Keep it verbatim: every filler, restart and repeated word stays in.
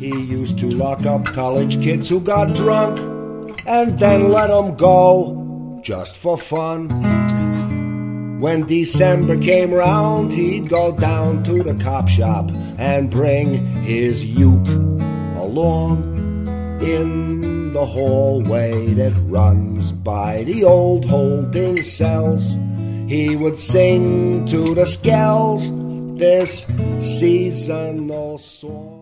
He used to lock up college kids who got drunk and then let them go just for fun. When December came round, he'd go down to the cop shop and bring his uke along. In the hallway that runs by the old holding cells, he would sing to the skells this seasonal song.